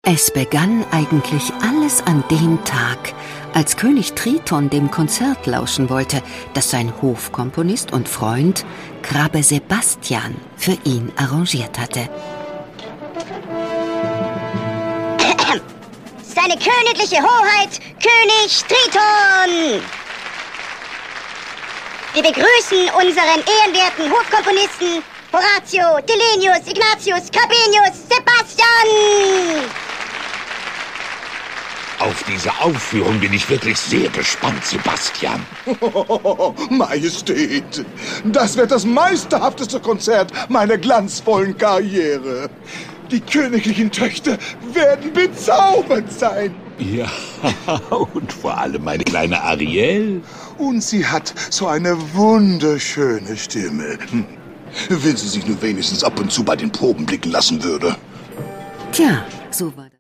Es begann eigentlich alles an dem Tag, als König Triton dem Konzert lauschen wollte, das sein Hofkomponist und Freund Krabbe Sebastian für ihn arrangiert hatte. Seine königliche Hoheit, König Triton! Wir begrüßen unseren ehrenwerten Hofkomponisten Horatio, Delenius, Ignatius, Crabenius, Sebastian! Auf diese Aufführung bin ich wirklich sehr gespannt, Sebastian. Majestät, das wird das meisterhafteste Konzert meiner glanzvollen Karriere. Die königlichen Töchter werden bezaubert sein. Ja, und vor allem meine kleine Ariel. Und sie hat so eine wunderschöne Stimme. Wenn sie sich nur wenigstens ab und zu bei den Proben blicken lassen würde. Tja, so war das.